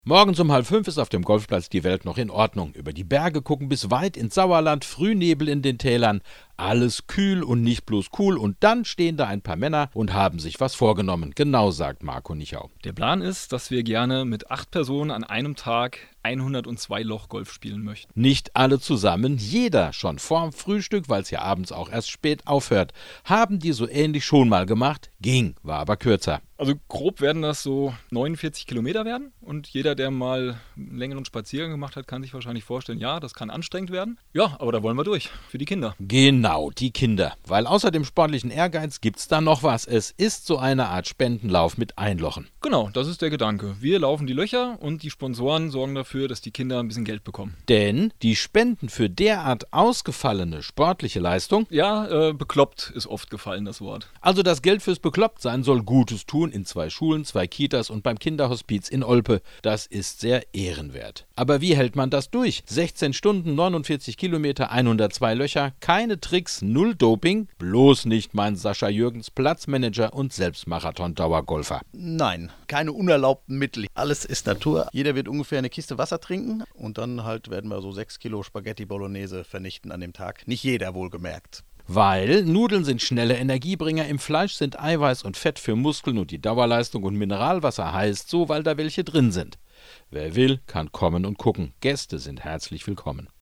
Morgens um 4:30 ist auf dem Golfplatz die Welt noch in Ordnung. Über die Berge gucken bis weit ins Sauerland, Frühnebel in den Tälern. Alles kühl und nicht bloß cool. Und dann stehen da ein paar Männer und haben sich was vorgenommen. Genau, sagt Marco Nichau. Der Plan ist, dass wir gerne mit 8 Personen an einem Tag 102 Loch Golf spielen möchten. Nicht alle zusammen, jeder schon vorm Frühstück, weil es ja abends auch erst spät aufhört. Haben die so ähnlich schon mal gemacht? Ging, war aber kürzer. Also grob werden das so 49 Kilometer werden. Und jeder, der mal einen längeren Spaziergang gemacht hat, kann sich wahrscheinlich vorstellen, ja, das kann anstrengend werden. Ja, aber da wollen wir durch, für die Kinder. Genau, die Kinder. Weil außer dem sportlichen Ehrgeiz gibt's da noch was. Es ist so eine Art Spendenlauf mit Einlochen. Genau, das ist der Gedanke. Wir laufen die Löcher und die Sponsoren sorgen dafür, dass die Kinder ein bisschen Geld bekommen. Denn die Spenden für derart ausgefallene sportliche Leistung, Ja, bekloppt ist oft gefallen, das Wort. also das Geld fürs Beklopptsein, soll Gutes tun in 2 Schulen, 2 Kitas und beim Kinderhospiz in Olpe. Das ist sehr ehrenwert. Aber wie hält man das durch? 16 Stunden, 49 Kilometer, 102 Löcher, keine Tricks, 0 Doping, bloß nicht mein Sascha Jürgens, Platzmanager und selbst Marathon-Dauergolfer. Nein, keine unerlaubten Mittel. Alles ist Natur. Jeder wird ungefähr eine Kiste Wasser trinken und dann halt werden wir so 6 Kilo Spaghetti Bolognese vernichten an dem Tag. Nicht jeder, wohlgemerkt. Weil Nudeln sind schnelle Energiebringer, im Fleisch sind Eiweiß und Fett für Muskeln und die Dauerleistung und Mineralwasser heißt so, weil da welche drin sind. Wer will, kann kommen und gucken. Gäste sind herzlich willkommen.